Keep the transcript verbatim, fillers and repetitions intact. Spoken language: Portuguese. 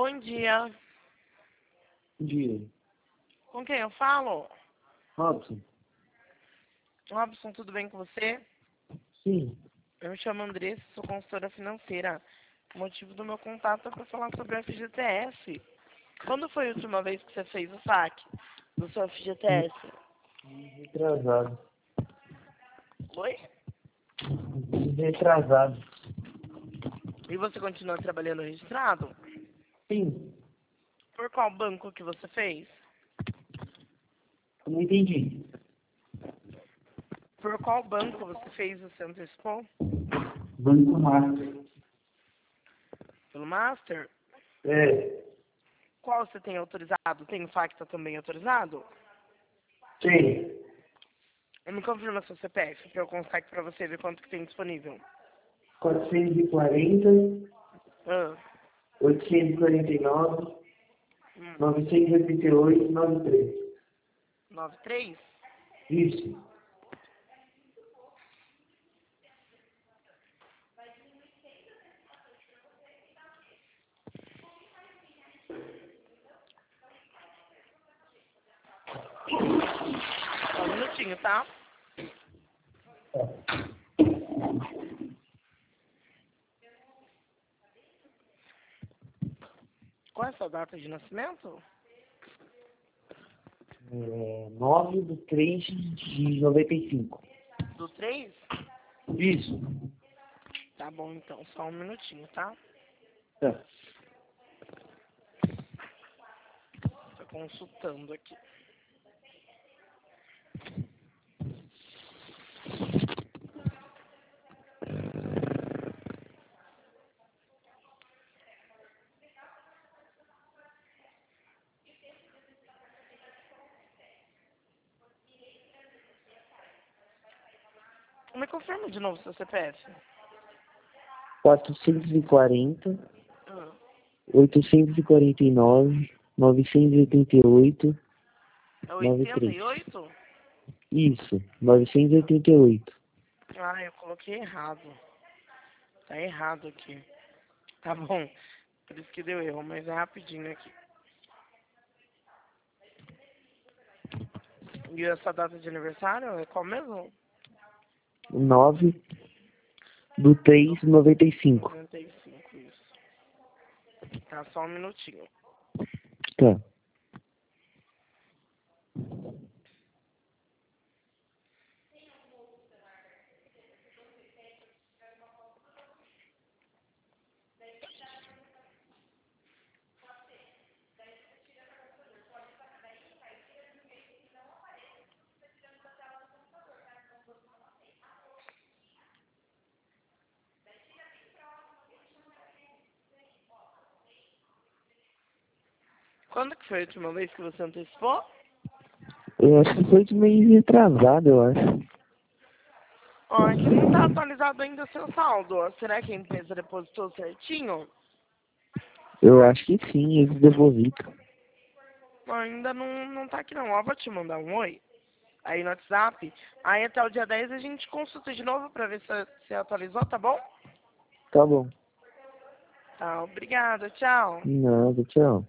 Bom dia. Bom dia. Com quem eu falo? Robson? Robson, tudo bem com você? Sim. Eu me chamo Andressa, sou consultora financeira. O motivo do meu contato é para falar sobre o F G T S. Quando foi a última vez que você fez o saque do seu F G T S? Retrasado. Oi? Retrasado. E você continua trabalhando registrado? Sim. Por qual banco que você fez? Eu não entendi. Por qual banco você fez o seu antecipou? Banco Master. Pelo Master? É. Qual você tem autorizado? Tem o Facta também autorizado? Sim. Me confirma seu C P F, para eu conseguir para você ver quanto que tem disponível. quatrocentos e quarenta, Ah, oitocentos e quarenta e nove, hum, novecentos e oitenta e oito, noventa e três. nove três? Isso. Só um minutinho, tá? Qual é a sua data de nascimento? É, nove de três de noventa e cinco. Do três? Isso. Tá bom, então. Só um minutinho, tá? Tá. Tô consultando aqui. Me confirma de novo seu C P F. quatrocentos e quarenta, Ah, oitocentos e quarenta e nove, novecentos e oitenta e oito, é noventa e oitenta três. e oito? Isso. novecentos e oitenta e oito. Ah, eu coloquei errado. Tá errado aqui. Tá bom. Por isso que deu erro, mas é rapidinho aqui. E essa data de aniversário é qual mesmo? nove do três de noventa e cinco. noventa e cinco, isso. Tá, só um minutinho. Tá. Quando que foi a última vez que você antecipou? Eu acho que foi de mês retrasado, eu acho. Ó, aqui não tá atualizado ainda o seu saldo. Ó. Será que a empresa depositou certinho? Eu acho que sim, eles devolviram. Ó, ainda não, não tá aqui não. Ó, vou te mandar um oi aí no WhatsApp. Aí até o dia dez a gente consulta de novo pra ver se você atualizou, tá bom? Tá bom. Tá, obrigada. Tchau. Nada, tchau.